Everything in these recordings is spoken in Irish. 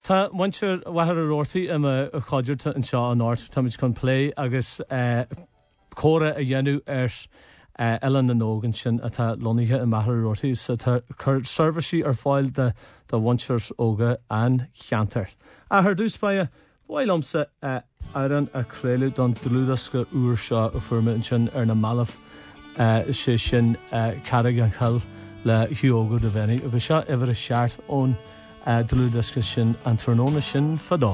Tá muintir wahar ortaí a chaidirta an seo an áirt tá muid chun play agus córa a dhéanú Ellen na nógan sin atá loníthe in wahar ortaí sa tá chur serviceí ar fáil de bhaintirs óga an cheantar. A thar dús baie bhhailomsa aran a chréilú don dlúdasca úr seo a fuirme sin ar na malamh sé sin carreg an chal le hióga de bhenni agus seo ever a seart ón dlúdasca sin an tróna sin fadó.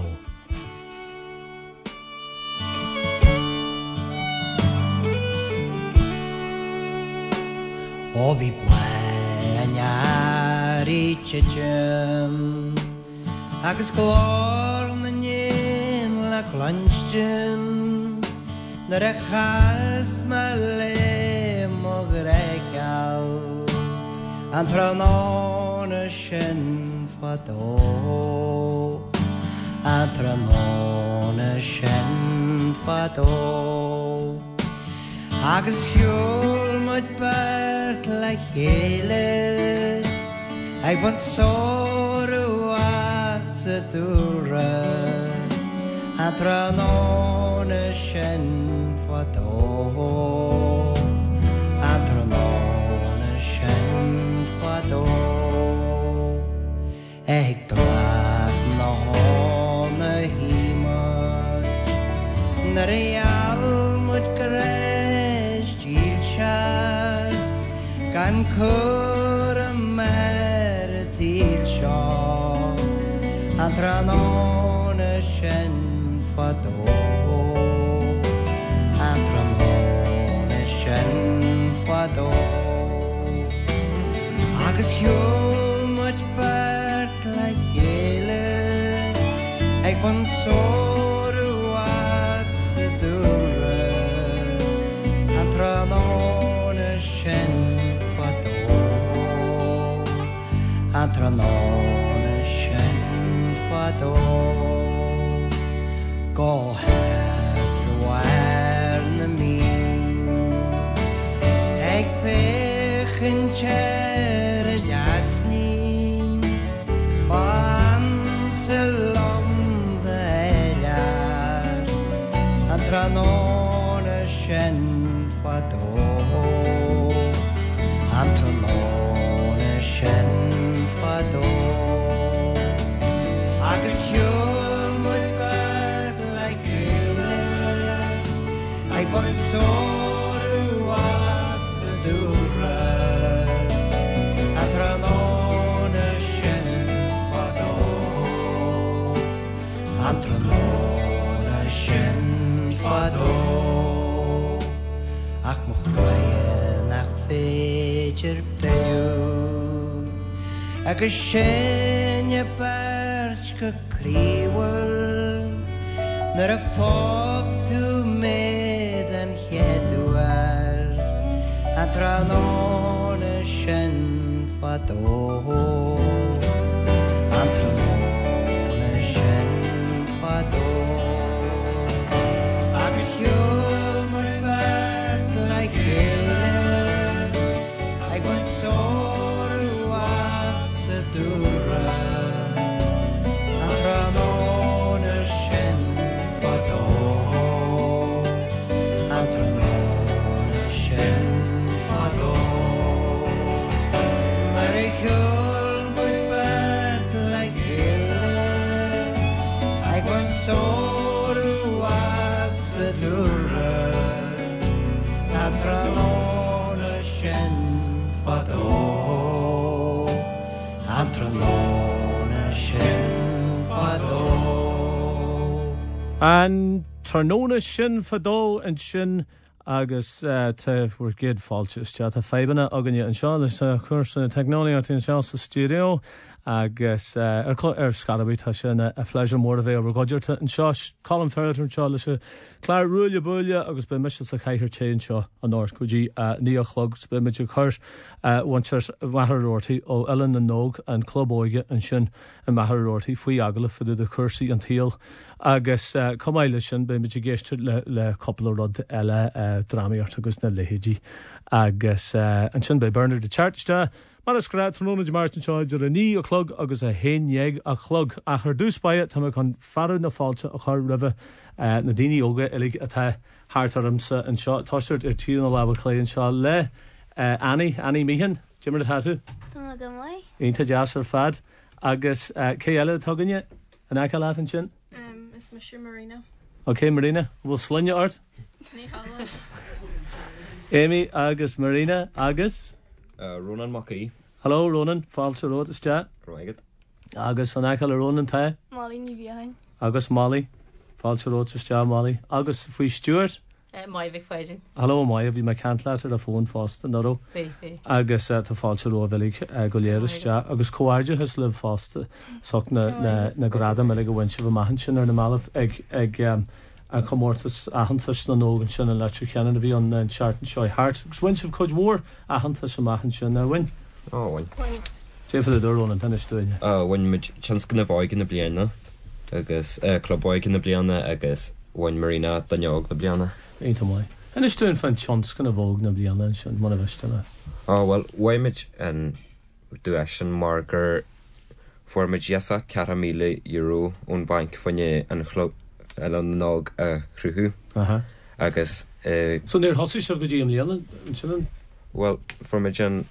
O bhí pleannarí tijim agus glór na níon le clansin nar a chas me le mo greiceal an tróna sin fadó an tróna sin fadó agus siúl muid bert le chéile ag fan sóru as a dúra an tróna sin fadó an tróna sin fadó ag brach na hána hímar nar almud gres díl sear gan cwr y mer y díl seo an tróna sin fadó an tróna sin fadó agus hiúl muid bert le chéile ag fan sóru as a dúra an tróna sin fadó an tróna sin fadó go headhhair na mín ag féchan teir a jasnín ban sa lom de eilear an tróna sin fadó an tróna sin fadó agus siúl muid bert le chéile ag fan sóru as a dúra an tróna sin fadó an tróna sin fadó ach mo chrae nach féidir beú agus sinne bert go críomhfuil nar a fágtú méid an cheadúar an tróna sin fadó an tróna sin fadó agus siúl muid bert le chéile ag fan sóru as a dúra an tróna sin fadó an tróna sin fadó mar ag siúl muid bert le chéile ag fan sóru as a dúra an tróna sin fadó an tróna sin fadó An tróna sin fadó an sin agus te bhfuair géad fáilteiste tá féibanna aganine an seo leis chuirsa teagnáí ar tin seo sa stúdio agus ar scarabí tá sin a phléisiúr mór a bheith ar gaidirta an seo Colin Ferret an seo leis chláir rúile buile agus be mis sa chéithir té an seo an áir chudí níochlog be meidir chuir bhaintir wahar ortaí ó Ellen na nóg an club óige an sin an wahar ortaí faoi agla fuidir de chuirsaí an tíal agus comáile sin be meidir géiste le coppla rud eile ddramaíart agus na lehéidí agus an sin be Bernard de Chartiste Mar is grad tróna Martin Shaw ar a ní a chlog agus a héag a chlog a chuir dús baie tá chun farú na fáilte a chuir rih na daoine óga ilig atá háartarmsa an seo táisirt ar tíú na labhar cléann seo le Annie Meehan, Jimmer a tatú? Tá go mai? Ínta deas ar fad agus cé eile tuganne an aice leat an sin? Is Mr. Marina. Ok, Marina, bhfuil slunne ort? Ní hála. Amy agus Marina agus? Ronan Mackey. Hello, Ronan, fáilte ród is te? Roigad. Agus an aice le Ronan te? Molly ní bhíhain. Agus Molly, fáilte ród is te Molly. Agus faoi Stuart? Mai bhíh fáidir. Hello, Mai, bhí me cantlaat ar a fón fásta naró. Bhí. Agus tá fáilte ród bhelig go léir is te. Agus cóáide has le fásta soch na grada me le go bhain sibh maihan sin ar na málah ag a chomórtas ahantas na nógan sin an leitú ceanna a bhí an seaartan seo hart. Gus bhain sibh chuid mór ahantas sem maihan sin ar bhain. Bhain. Téfa a dúrón an penis dúine. Bhain mid chans gna bháig na bliana agus clubáig na bliana agus bhain Marina daneog na bliana. Einta mai. En is dúin fan chans gna bhóg na bliana sin mana bheistena. Well, bhaimid an dúis an margar formid yesa €4,000 ón bank fanne an chlub an nág a chruthú. Agus So níor hosí seo go dtí am léana sin? Well, formid an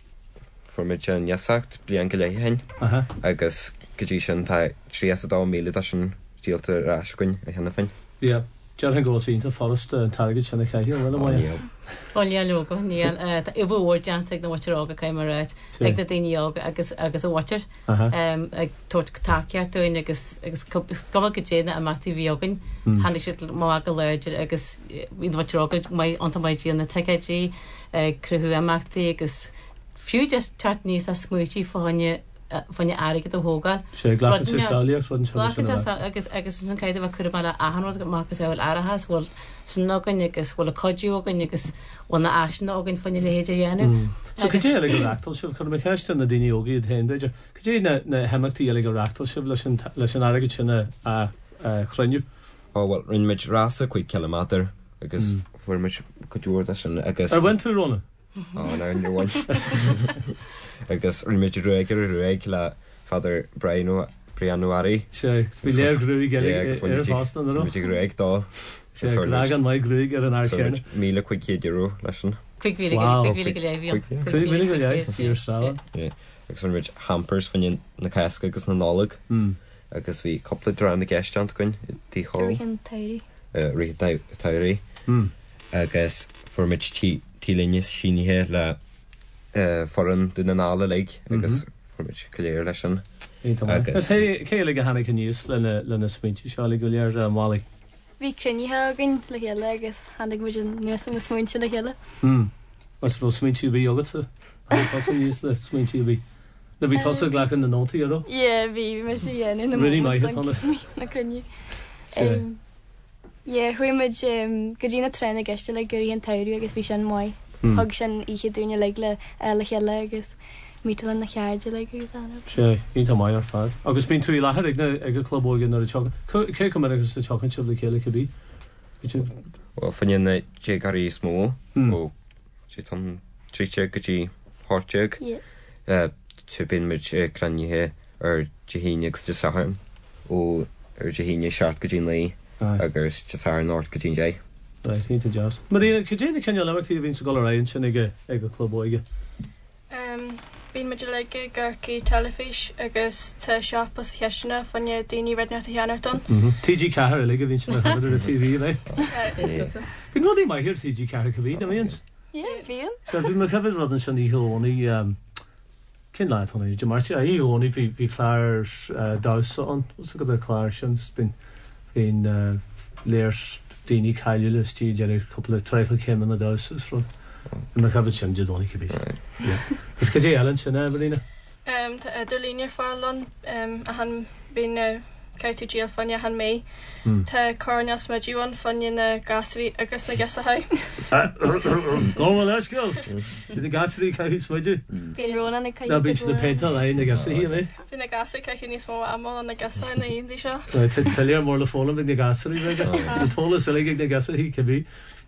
yesacht blian go léithain agus go dtí sin tá 3,000 sin díalta ráiscuin a cheanna fain. Yeah. Jar an ggósínta forest an target sinna caiithí bhfuil mai. Báil logo níl i bhór deantaigh na waterága caiimráid ag na daoine ága agus a water ag tuairt taceartúin agus gomad go déana a matí bhíogain hanig si má go leidir agus bhíon waterága mai anta mai díana na teidí cruthú amachtaí agus fiú just teart níos a smuotí fáinne fanne aige do hógáil. Sé ghlachan sé sáliaach rud agus sin caiidir bh chuir bailile ahanrad go mágus bhfuil arahas bhfuil sin nógan agus bhfuil a codúgan agus bhfuil na aisna ágan fanne le héidir dhéanú. So go dé le go reachtal sibh chu meiste na daoine ógaí a beidir. Go dé na hemachtaí le go reachtal sibh leis an aige sinna a chruinniu? Well, rinmid rasa 5 kilometer agus formid codúir sin agus... Ar bhain tú róna? Ná bhain. Agus rinmid ruig le Father Brianuari. Sé, bhí léir grúig ar fástan na ró? Mid ruig dá. Sé, glágan mai grúig ar an aircearna? €1,500 leisin. Cuig go léibh. Cuig go léibh, tíor sála. Agus rinmid hampers fan na casca agus na nálag. Agus bhí coppla drán na geisteant goin tí choró. Ríthe tairí. Agus formid tílinnes sínithe le foran duna nála le agus formid coléir leis sin. Cé le go hanna níos lena smintí seála go léir mála? Bhí crunithe agan le chéile agus hanig mu nuas an na smuinte le chéile. Was bhil smintí bhí agata? Tá níos le smintí bhí. Na bhí tosa ghlachan na nótaí aró? Ie, bhí me sé dhéana na Rinne maithe tána? Na crunne. Ie, chuimid go dtí na trena geiste le gurí an tairú agus bhí sin mai. Thug sin ihe dúine le chéile agus mítal na chearde le agus anna. Sé, ínta mai ar fad. Agus bín tú í lethir ag a clubógan ar a tegan. Cé cum agus a tegan sibh le chéile go bhí? Well, fan na garí smó ó tríte go dtí háteag tu bin mid crannithe ar dehíineags de saharm ó ar dehíine seart go dtín lei agus de sahar náirt go dtín dé. Right, ínta deas. Marina, chu déana cenne lehachtí a bhín sa gola raon sin ag a clubóige? Bhín muidir le gurcaí telefís agus tá seapas heisina fanne daoine redne a cheanarton. TG Cahar le go bhín sin ar a TV le? Bhín rudí mai hir TG Cahar go bhín, a bhíons? Ie, bhíon. Bhín mar cefid rudan sin í hónaí cin leid hónaí, de martí a í hónaí bhí chláir dása an, was a go a chláir sin, bhín léir daoine caiile le tí deir coppla treifle céim na dásas rud. Mar cefid sin de dónaí go bhí. Is go dé Ellen sin Evelina? Tá idir línear fálan a han bín caiitú díal fanne han mé. Tá córneas me dúan fanne na gasrí agus na gasathe. Go leis go? Bhí na gasrí caiithú smuidú? Bhíon róna na caiithú. Na bín na penta le na gasí mé? Bhí na gasrí caiithú níos mó amol an na gasathe na iondaí seo. Tá léir mór le fólam ag na gasí bhé? Na tóla sa ag na gasí cebí?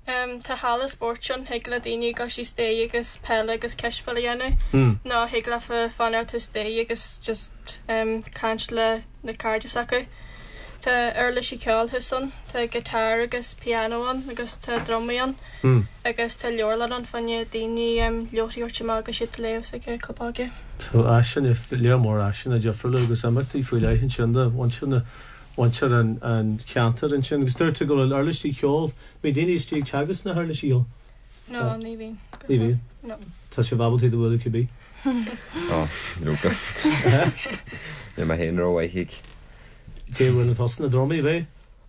Tá hala sportsean higla daoine go sí sté agus pelle agus ceisfil dhéanú. ná higla fanar tú sté agus just cant le na cardias acu. Tá earla sí ceáil thusan, tá gitar agus pianoan agus tá drumaíon agus tá leorlan an fanne daoine leotíorte má agus si léos ag clubáge. So asin if leormór asin a Jeffrey agus amachtaí faoi leihann sinna bhaintear an ceantar an sin agus dúirte go earla sí ceáil mé daoine istí teagas na earla síol. No, ní bhín. Ní bhín? No. Tá sé bhabaltaí do bhfuil cibí? Lúca. Ní má héanaar ó bhaithigh. Déhfuil na tosna dromaí bheith?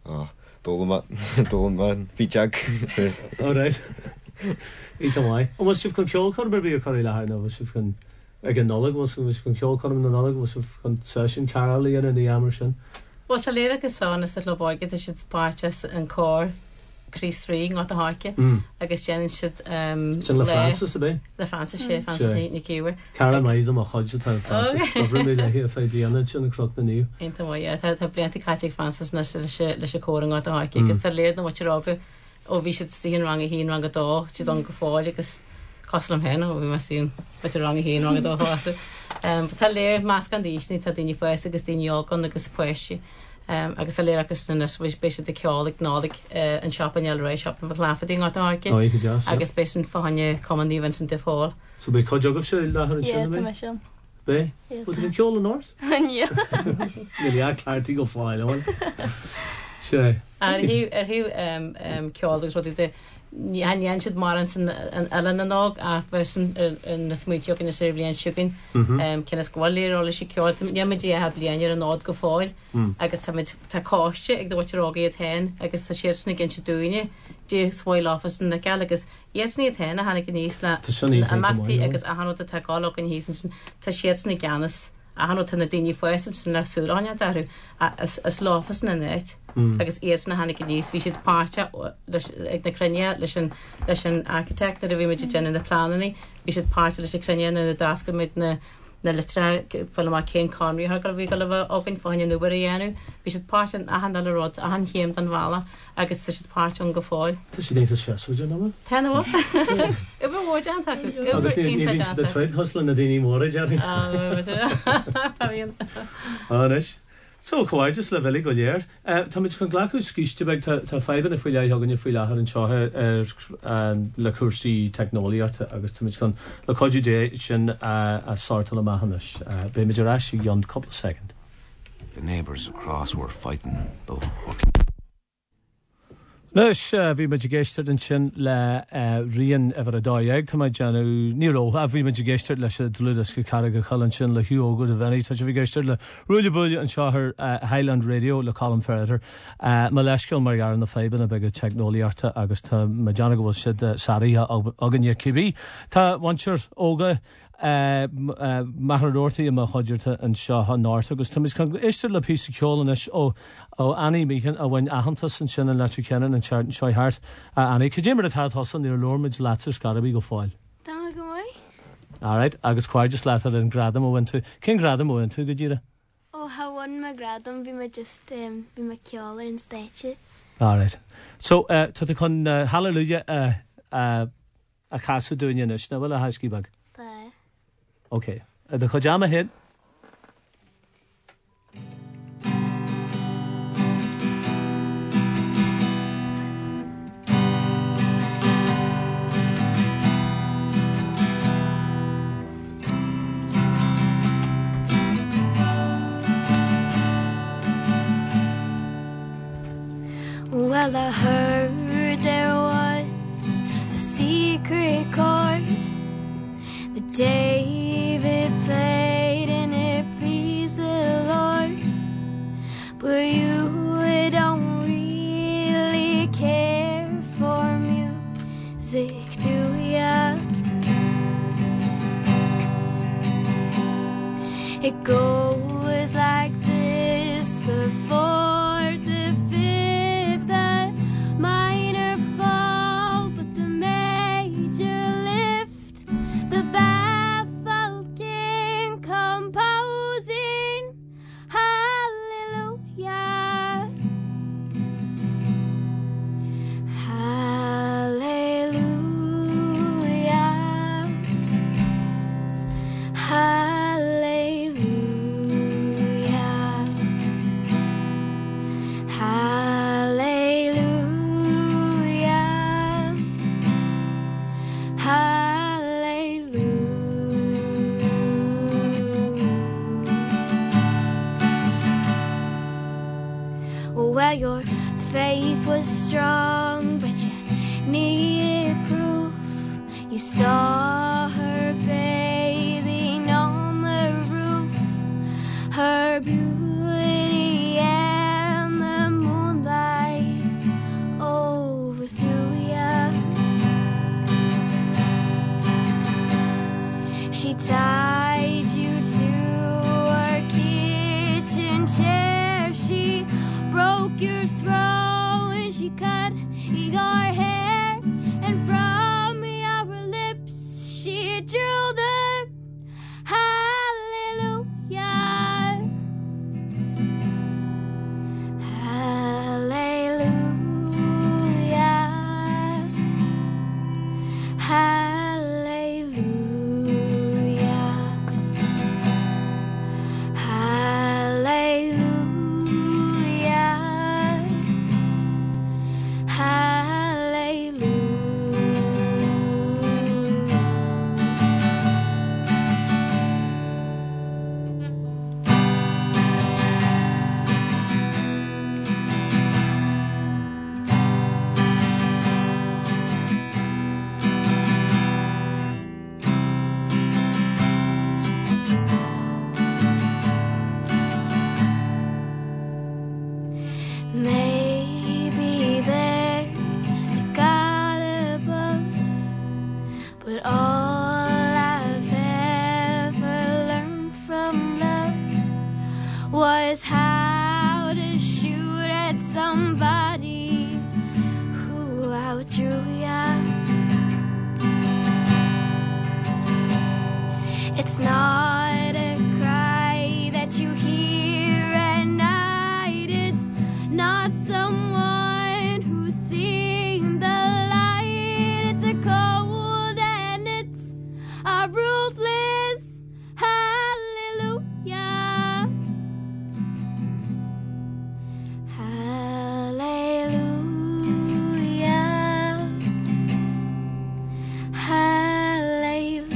Dólan bhíteag. Ó réid. Í tá mhaid. Ó was sibh chun ceol chun barbí a choirí lethna, was sibh chun ag an nolag, was chun ceol chun na nolag, was sibh chun session Carol íana na amar sin. Well, tá léir agus sána sa lobáige is siad páirte an cór Chris Rí á a háce agus Jean siad sin le Francis a bé? Le Francis sé Francis ní cíhar. Carol maid am a chuide tá Francis. Brí le hí a fé díana sin na croch na níu. Einta mhaid, tá blianta caiiteigh Francis na leis a cór á a háce, agus tá léir na maiterága ó bhí siad stíon rang a híon rang a dó, siad an go fáil agus coslam hena ó bhí me síon bute rang a híon rang a dó háasa. Tá léir más gan díisní tá daoine fues agus daoine ágan agus puisi. Agus a léir agus na béisi de ceálaigh nálaigh an siop an eilrééis siop an bhláfadí á áce agus béis an fáinne comandí Vincent de Paul. So bé coideagah se lethar an sin Tá sin. Bé? Bud an ceol an North? Ní. Ní a cláirtí go fáil óin. Sé. Hiú ceálagus rud de Nían siad mar an eile an ág a bheitsin na smúteoch in na sé blion siúgin cinna scoilírála sí ceáil neamadí a blianaar an nád go fáil agus tá cáiste ag do bhaiterágaí a tain agus tá séirna gin se dúine dé smáil áfas na ceall agus iasní a tain a hána go níos le amachtaí agus a hanú a tágáach an hísan sin tá séirna ganas a hanú tanna daoine foisan sin leúráine darú as láfas na net agus ias na hannig níos bhí siad páirte ag na crunne leis an architect a bhí meidir gin na planaí, bhí siad páirte leis crunne na dasca mid na letra fel má cén Conry har go bhí go bh ágann fáinine nuair a dhéanú, bhí siad páirte a han le rud a han chéim an bhla agus tá siad páirte an go fáil. Tá sé déanta seúide ná? Tána bh? I bh mór deanta agus ní de treid hosla na daoine móra dearna. Áis. So choáid just le bhelig go léir. Tá mit chun ghlaú scíiste beag tá feiban na foiile hagann foioi lethar an seothe le cuasaí technoliaarta agus tá mit chun le coidú dé sin a sáirtal amachchanis. Bé meidir eisí yon couple of seconds. The neighbours across were fighting though. Leis bhí meidir géisteir an sin le rion efer a dáag, tá maid deanú níró a bhí meidir géisteir leis a dludas go carga chalan sin le hiúógad a bhenaí, tá bhí géisteir le rúile buile an seothair Highland Radio le Colin Ferreter má leisceil mar gar na féban a beag technoliaarta agus tá ma deanna go bhfuil siad sarí aganne cibí. Tá bhaintear óga Mathradortaí a chuidirta an seo an náirta agus tá chun isteir le pí ceolanis ó Annie Meehan a bhain ahantas an sin an leitú ceann an seart an seothart Annie. Could you remember the thosan near Lormid's letters Scaraby go foil? Dá go mai? Alright, agus quite just letter in Gradam went to King Gradam went to good year. Oh, how one my Gradam be my just be my ceola in statue. Alright. So to the con hallelujah a casu doing in it. Now will a high ski bag. Bye. Okay. The Kojama hit. Well, I heard there was a secret chord that David played and it pleased the Lord, but you don't really care for music, do ya? It goes like this, the fourth, the fifth, the minor fall, but the major lift, the baffled Well, your faith was strong, but you needed proof. You saw her bathing on the roof, her beauty and the moonlight overthrew ya. She tied you to her kitchen chair. She broke your throat and she cut your hair, and from your lips she drew the hallelujah. Hallelujah. Hallelujah. Maybe there's a God above, but all I've ever learned from love was how to shoot at somebody who outdrew ya. It's not a cry that you hear at night. It's not someone who's seen the light. It's a cold and it's a ruthless hallelujah. Hallelujah. Hallelujah.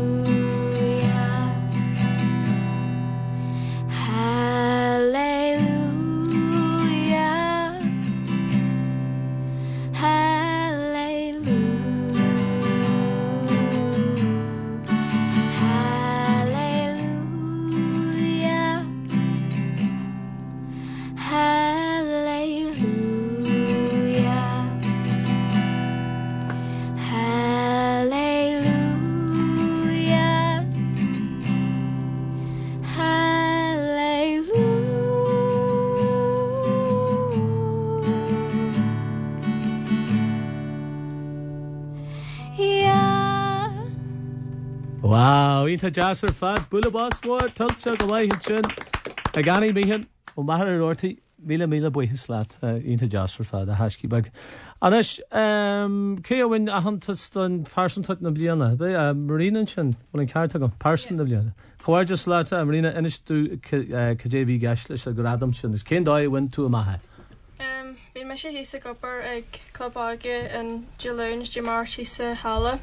Wow, ínta jazz ar fad, bula bás mór, tulsa go bhaithid sin, a gani míhan, ó mahar ar ortaí, míle buithe slaat, ínta jazz ar fad, a haisci bag. Anis, cé bhain a hantastan páirsantat na bliana, Marina sin, bhain an cearta go, páirsan na bliana. Chwair just slaat, Marina, inis tú cadéhí gaslis a gradam sin, is cén dói bhain tú a maithe? Bhín me sé hísa gopar ag club aige an Jaloons de mar hísa hala.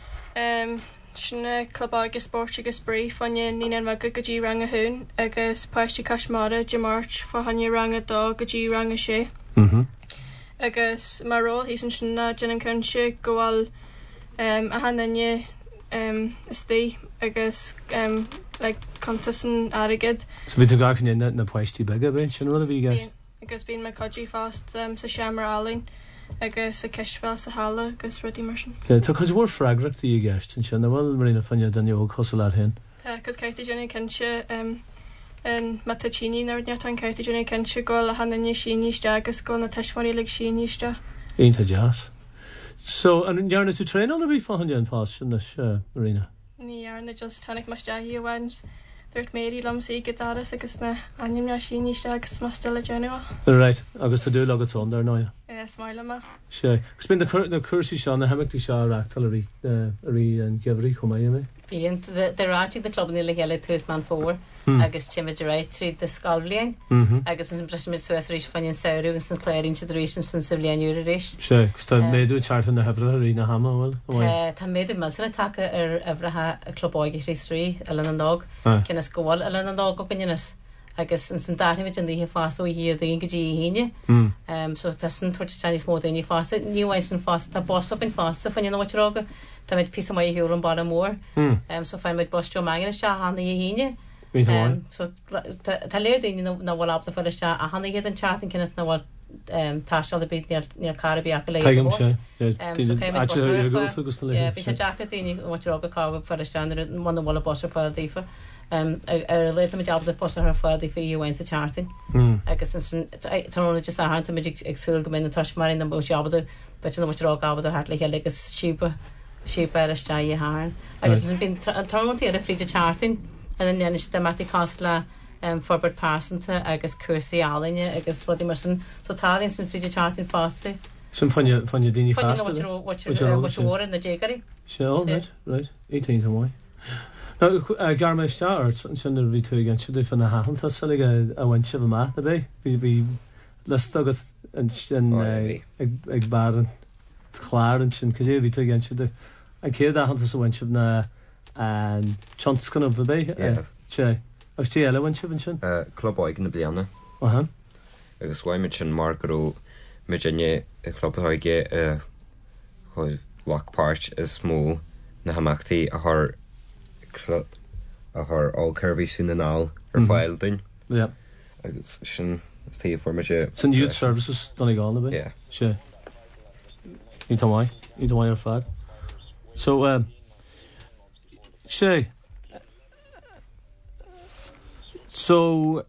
Sinna club aige sport agus brí fanne nían me go dtí rang a hún agus páistí caiismáda de mát fa hanne rang a dó go dtí rang a sé. Agus mar ról hí san sinna denan cynse gohfuil a hanne istí agus contasan arigid. So bhí tú gach na páistí bega ben sin rud a bhí gas? Agus bín me codí fast sa seamar álín agus a ceisfeil sa hala agus rudí mar sin. Tá cos bhór freagracht í gast an sin, bhfuil Marina fanne danne ó cosal ar hen. Tá, cos ceirtí déna cynse yn Mattachini nawr ni atan ceirtí déna cynse goil a hanne síníiste agus go na teismarí le síníiste. Einta jazz. So, an jarna tú train on a bhí fahanne an fás sin Marina? Ní jarna just tannig mas dahi a wans. Dúirt méí lam sí gitarras agus na anim na síníiste agus mas still a genua. Right, agus tá dú agat son dar náia. Smaile ma. Sé. Gus bin na cursí seo na hemachtaí seo reachtal a rí an gehrí chumaí mé? Bíon de ráití de club níla heile tús man fór agus tíimiid réit trí de scalbliain agus an breis mid suas rís fanin saoú agus an cléirín si rééis san sa bblianúra rééis. Sé, gus tá méadú chartan na hebra rí na hama bhfuil? Tá méadú meltena take ar ebrathe a clubáige rís rí a le an dog cinna scóil a le an dog go gannnenas agus an san darhimid an díthe fása ó hir daon go dtí híine. So tá san tuairte Chinese mó daoine fása, níhain san fása tá bos op in fása fan nórága, tá mid pí mai hiúr an bar mór, so fein mid bosteo megan se hána í híine. So tá léir daoine na bhil abta fel se a hána héad an chatin cinnas na bhil táisteáil a bit níl carabí acha le Taigem sé. Bhí sé deachar daoine nórága cábh fel steanir man bhla bos fáil dífa. Le mit abda post ar fáil í fiúhain sa charting. Agus tána just ahananta mid agsúil go minn tuis mar na bú abda, bet an bhrá abda hart le agus siúpa ar ste i háin. Agus bin tarmantí ar a fríide charting an nne thematic cast le forbert pásanta agus cuasaí álaine agus rudí mar san totálinn san fríide charting fásta. Sun fanne daoine fásta? Fanne na dégarí? Se right, 18 mai. Gar me start sin ví tú gan si fan na háanta se a bhain si má a bé hí list agus an sin ag baran chláran sin cos ví tú gan si an céad a hananta bhain si na chantcan a bé sé agus tí eile bhain si sin? Clubáig na blianana. Agus bhaimid sin margarú midine clubáige Lockpart is smó na hamachtaí a th ácurhí sin an áil ar fáil duin. Agus sin tí forma sé. San youth services donna gána bé? sé. Í ar fad. So, sé. So,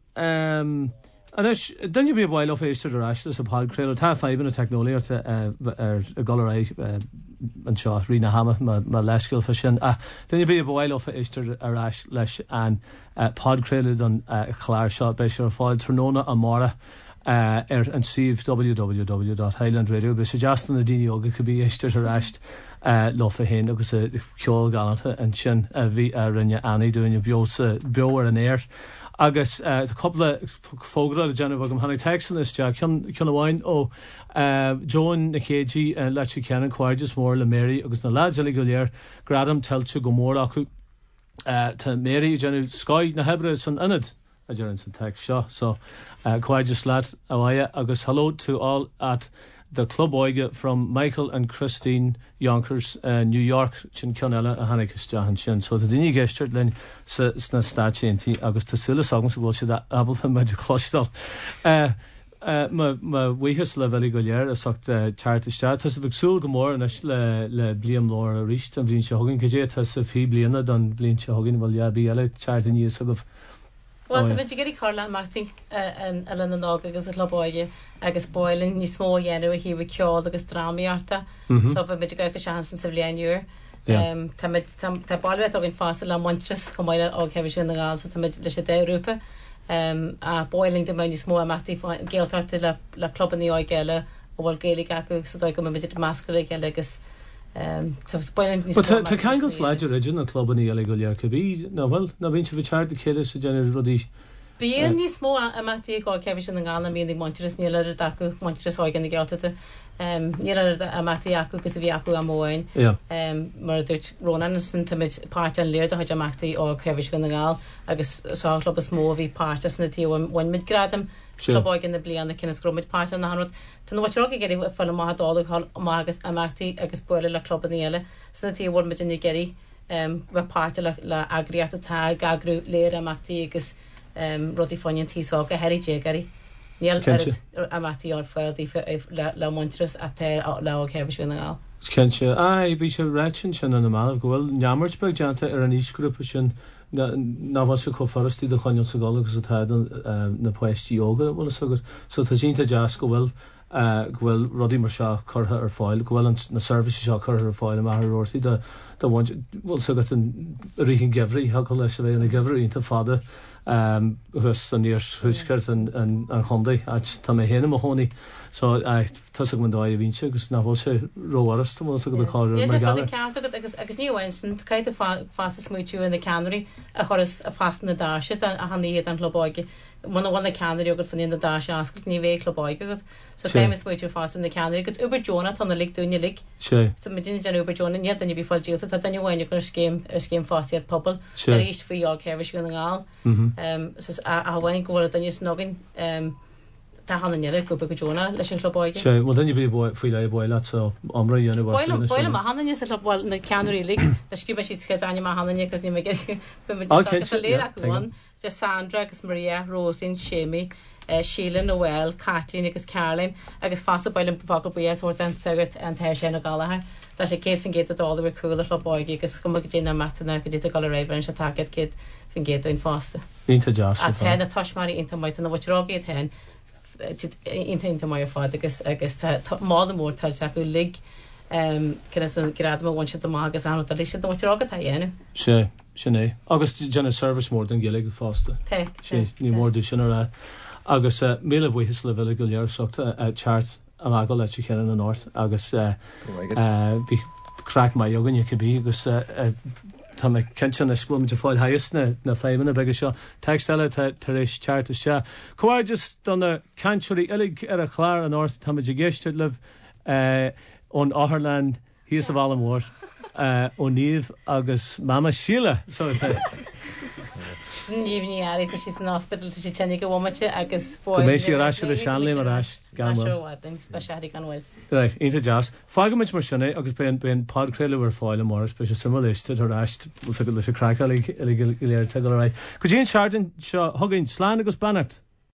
dunne bí bhil of éiste arráiste sa páilcréil tá fában na technoliaart ar golaré an seo rí na hama má leiscail fa sin. Dunne bí bhil of éiste arráis leis an páilcréile don chláir seo béis ar fáil tróna a mara ar an sif www.highlandradio be sé jastan na daine óga go bí éiste arráist lofa hen agus ceol galanta an sin bhí rinne anna dúine beir an éir. Agus coppla fógra a déanamh agam hanna texan is te cean bhhain ó Joan na chédí le sé cean cuairdes mór le Mary agus na láideala go léir gradam tiltte go mór acu tá Mary déanú Sky na Hebre san inad a déann san text seo. So cuairdes leat a bhaie agus hello to all at the club oige from Michael and Christine Yonkers, New York, sin ceanile a hanig isteach sin. So the daine geisteirt len sna stáití agus tásúla sagan sa bhil si abalta meidir chlóistal. Ma bhuichas le bheith go léir a socht teartiste. Tás a bheitsúil go mór anis le bliam lór a ríist an blin se hagann, go dé tá sa fí blianana don blin se hagann bhil leabí eile teartta níos agah. Well, so bit geri carla marting an Ellen and Dog agus a clubáige agus boiling ní smó dhéanú a hí ceáil agus drámaíarta. So bit go seansan sa bblianúr. Tá bailbet agin fása le Montras go maiile á cehí sin na gáil, so tá leis sé déúpa. A boiling de main ní smó amachtaí géaltarta le cluban í áigeile ó bhil géala acu so dá go mid máscara geile agus Tá ceangos leidir idir na clubban í eile go lear go bhí na bhfuil na bhíonn se bh teart de chéile sa déanú rudí. Bíon ní smó amachtaí gá cehí sin na gána míon Montras ní leir acu Montras áigen na gealtata. Ní amachtaí acu gus a bhí acu am móin. Mar dúirt Rónan san tamid páirte an léir a chuid amachtaí ó cehí sin na gáil agus sá club a smó bhí páirte san na tíomh bhain mid gradam. Clubáigen na blianana cinnas gromid páirte na hanrod. Tá bhaitrága geirí fel mádála agus amachtaí agus buile le clubban eile sanna tíomh bhfuil mid in geirí bheith páirte le agriíarta tá gagrú léir amachtaí agus rudí fáin tíága heirí dégarí. Níl amachtaí ar fáilí le Montras a le cehí sin na gáil. Cen se bhí sé réitin sin an amach gohfuil neammartbeag deanta ar an ísgrúpa sin náhá se có forrastí do chaine sa gála agus a taidan na poisttí óga bhla sagad. So tá sínta deas go bhfuil rodí mar seo chutha ar fáil, go bhfuil na service seo chutha ar fáil a marthirtí bhfuil sagad an ríchan gehraí ha go leis a bheith na gehraí tá fada hus an níor thuisceart an chundaí tá mé héanam a tháinig. So tá man dá a bhíse agus nahfuil sé róharas tá go do cháir mar galar. Agus níomhain san caiite fásta smuitiú in na Canarí a choras a fast na dáise a haníiad an clubáige. Mana bhna Canarí agad fan na dáise ascailt ní bhéh clubáige agad. So téim is smuitiú fásta na Canarí agus uber Jonah tá na lig dúine lig. So me dúine an uber Jonah níad an bí fáil díalta tá daine bhhaine gur céim fástiad pobl. Ar éist faoí á cehí go na gáil. a bhain go bhfuil daine snogin tá hanna neile go go Jonah leis an chlubáige. Sé well daine bí faoi le bhile so amra dhéanamh Bhile má hanna sa chlubáil na ceanúí lig leis cíbe sí che daine má hanna gus ní léad acuáin de Sandra agus Maria, Roslyn, Shamie, Sheila, Noel, Kathleen agus Caroline agus fásta bailin bhagal buías hort an sagart an their sé na galathe. Tá sé céad fin géad a dála ar cúla chlubáige agus go go dtína matana go dtí gal raibh an se takead céad fin géadúin fásta. Ínta deas. A the na toismarí inta maita na bhrágaí hen inta mai fád agus mála mór tal teú lig cinna san grad má bhaint am agus an lei sé bhrágad a dhéanam. Sé sinné. Agus gena service mór den geala go fásta. Sé ní mór dú sin ra. Agus míle bhuihis le bhile go learachta a chart am agil le tú chean an North agus bhí crack mai jogan you could be agus tá me kense na scoil de fáil haisna na féimena beige seo textile tar éis charta se. Coir just donna canúí ilig ar a chláir an North tá de géiste leh ón Áthirland híos a bhla mór ó níomh agus mama Sheila so Níomhní airí sí an hospital sé tenne go bhhaite agus mééis sí ráisi a seanlé mar ráist speisií gan bhfuil. Right, Ínta jazz. Fágamid mar sinna agus ben podcréile ar fáile mar spe simiste tar ráist go leis a cracha léir te go ra. Go dtíon seaartan seo thugann sláán agus bannacht.